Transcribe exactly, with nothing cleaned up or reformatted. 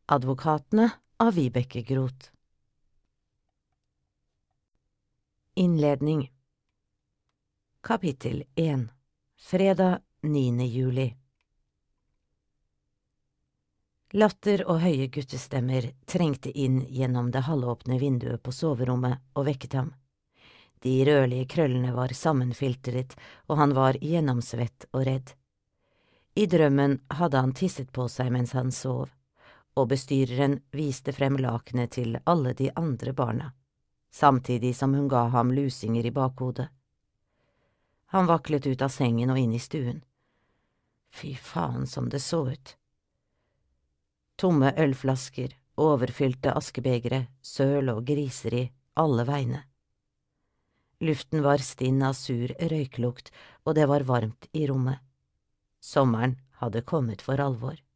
Advokatene av Vibeke Groth. Innledning. Kapittel én. Fredag niende juli. Latter og høye guttestemmer trengte inn gjennom det halvåpne vinduet på soverommet og vekket ham. De rødlige krøllene var sammenfiltret, og han var gjennomsvett og redd. I drømmen hadde han tisset på seg mens han sov, og bestyreren viste frem lakenet til alle de andre barna, samtidig som hun ga ham lusinger i bakhodet. Han vaklet ut av sengen og inn i stuen. Fy faen som det så ut. Tomme ølflasker, overfylte askebegre, søl og griseri, alle vegne. Luften var stinn av sur røyklukt, og det var varmt i rommet. Sommeren hadde kommet for alvor.